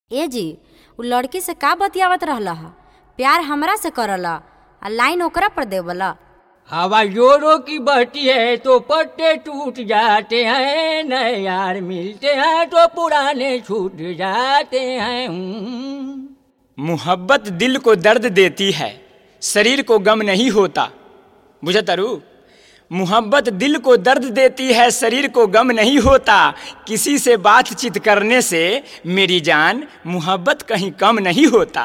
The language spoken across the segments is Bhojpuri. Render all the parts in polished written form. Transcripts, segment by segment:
ए जी, उ लड़की से का बतियावत रहला ह? प्यार हमरा से करला आ लाइन ओकरा पर देवला। हवा जोरों की बहती है तो पत्ते टूट जाते हैं, नए यार मिलते हैं तो पुराने छूट जाते हैं। मोहब्बत दिल को दर्द देती है, शरीर को गम नहीं होता। बुझे तरु? मोहब्बत दिल को दर्द देती है, शरीर को गम नहीं होता। किसी से बातचीत करने से मेरी जान मोहब्बत कहीं कम नहीं होता।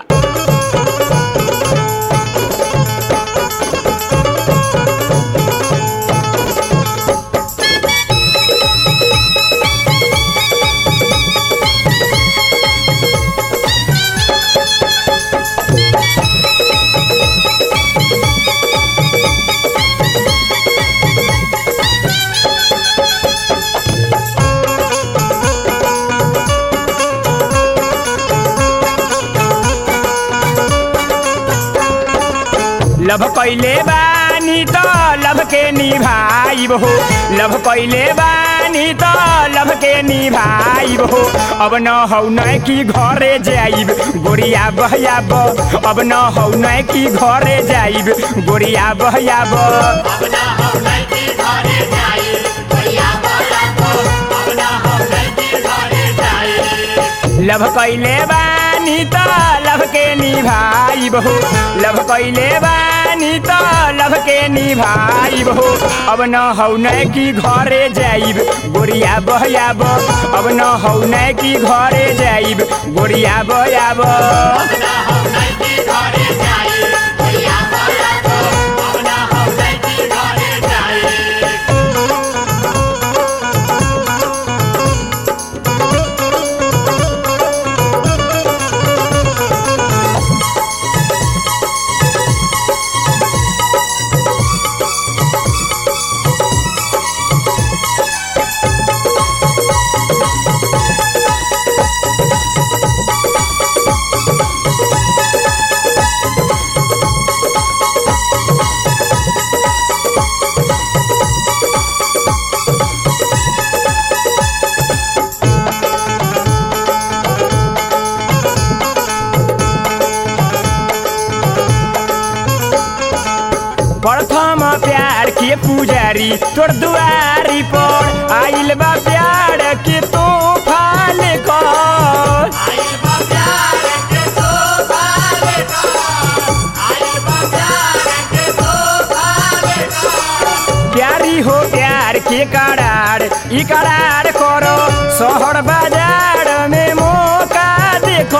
लभ कैले बानी तो लभ के निभाइब हो, लभ कैले बानी तो लभ के निभाइब हो। अब न हौ न कि घरे जाइब गोरिया बहयाब, अब न हौ न कि घरे जाइब गोरिया बहयाब। लभ कैले बानी तो लभ के निभाइब हो, लभ कैले बानी तो लभ के निभाइब हो। अब न हौ न कि घरे जाइब गोरिया बहयाब, अब न हौ न कि घरे जाइब गोरिया बहयाब। प्रथम प्यार के पुजारी तोर दुआरी पर आइल बा प्यार के तोहफा लेकर। प्यारी हो प्यार के करार ई करार करो, शहर बाजार में मौका देखो।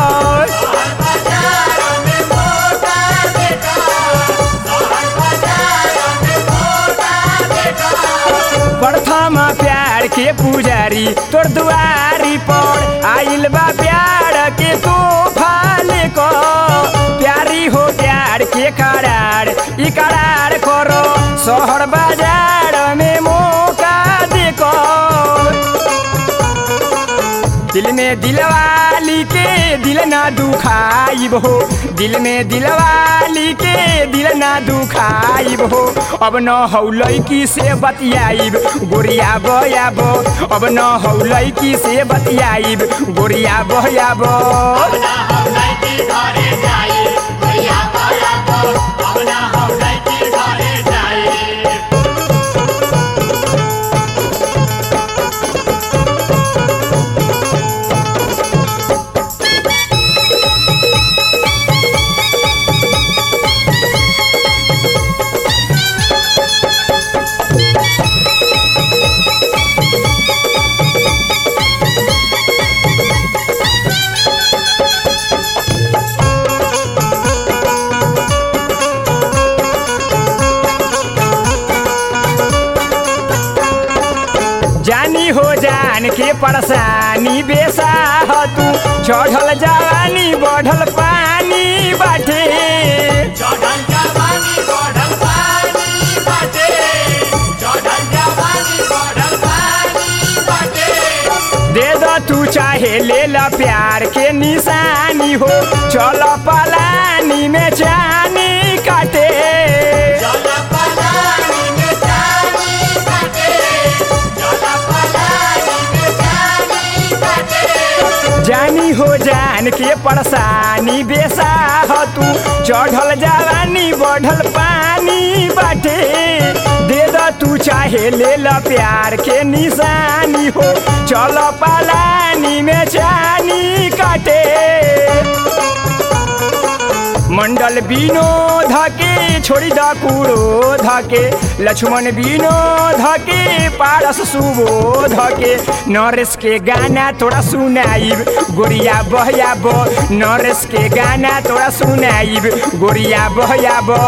प्रथम प्यार के पुजारी तोर दुआरी पर आइल बा प्यार के तोहफा लेकर। प्यारी हो प्यार के करार ई करार करो, शहर बाजार में मौका देखो। दिल में दिलवाली के दिल ना दुखाइब हो, दिल में दिलवाली के दिल ना दुखाइब हो। अब न हौ लैकी से बतियाइब गोरिया बहयाब, अब न हौ लैकी से बतियाइब गोरिया बहयाब। जानी हो जान के परेशानी बेसा ह तू, चढ़ल जवानी बढ़ल पानी बाटे। दे दो तू चाहे ले ला प्यार के निशानी हो, चल पलानी में जानी काटे। जानी हो जान के परेशानी बेसा ह तू चढ़ल जवानी बढ़ल पानी बाटे दे द तू चाहे ले ल प्यार के निशानी हो चल पालानी में चानी काटे मंडल विनोद के छोड़ी द कुड़ोध के लक्ष्मण विनोद के पारस सुबोध के नरेश के गाना थोड़ा सुनाइब गोरिया बहया बो नरेश के गाना थोड़ा सुनाइब गोरिया बहया बो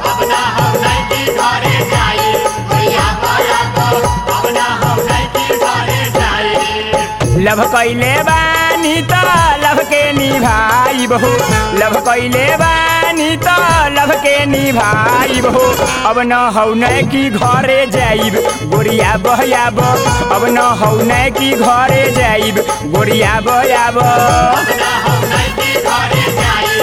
लभ कैले बानी त लभ के निभाइब हो लभ कैले बानी त लभ के निभाइब हो अब न हौ नै कि घरे जाइब गोरिया बहयाब अब न हौ नै कि घरे जाइब गोरिया बहयाब